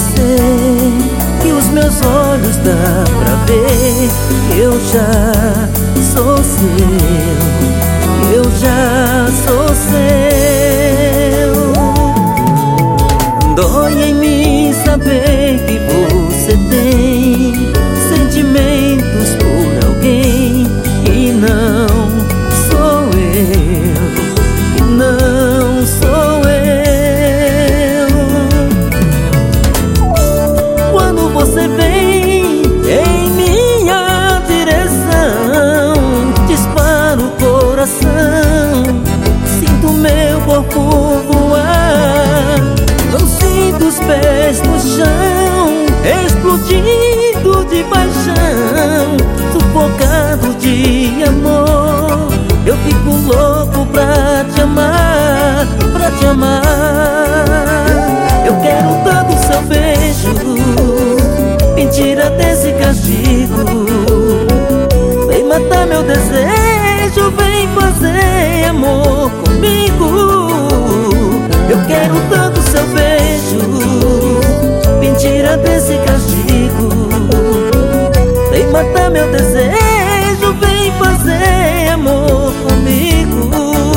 você, que os meus olhos dá pra ver que eu já sou seu, que eu já sou seu. Dói em mim saber que você tem sentimentos por alguém que não sou eu, que não sou eu. Quando você vem em minha direção, dispara o coração, sinto meu corpo voar, não sinto os pés no chão, explodindo de paixão, sufocado de amor. Eu fico louco pra te amar, pra te amar. Eu quero tanto seu beijo, me tira desse castigo. Vem matar meu desejo, vem fazer amor comigo. Eu quero tanto seu beijo, me tira desse castigo. Vem matar meu desejo, vem fazer amor comigo.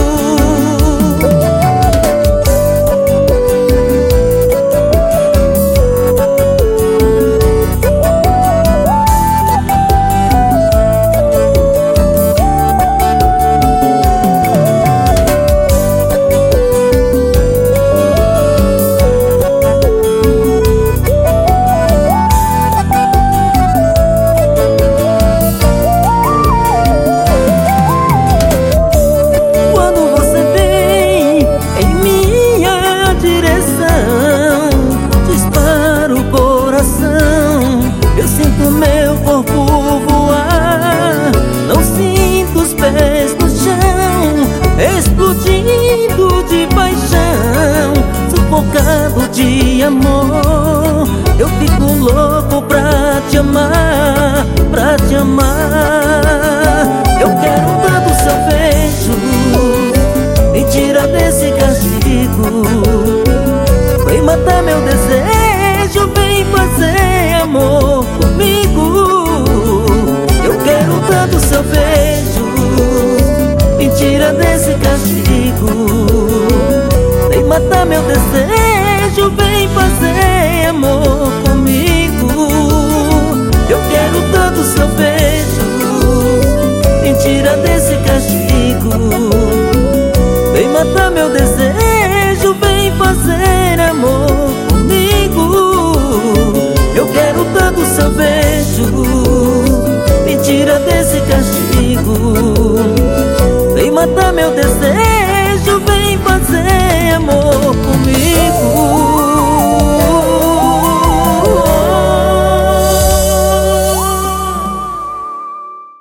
Eu sinto meu corpo voar, não sinto os pés no chão, explodindo de paixão, sufocado de amor. Eu fico louco pra te amar, pra te amar. Eu quero tanto seu beijo, me tira desse castigo. Vem matar meu desejo, vem fazer amor comigo. Eu quero tanto seu beijo, me tira desse castigo. Vem matar meu desejo, vem fazer amor comigo. Eu quero tanto seu beijo, me tira desse castigo. Vem matar meu desejo, vem fazer amor comigo. Eu quero tanto seu beijo, me tira desse castigo. Vem matar meu desejo.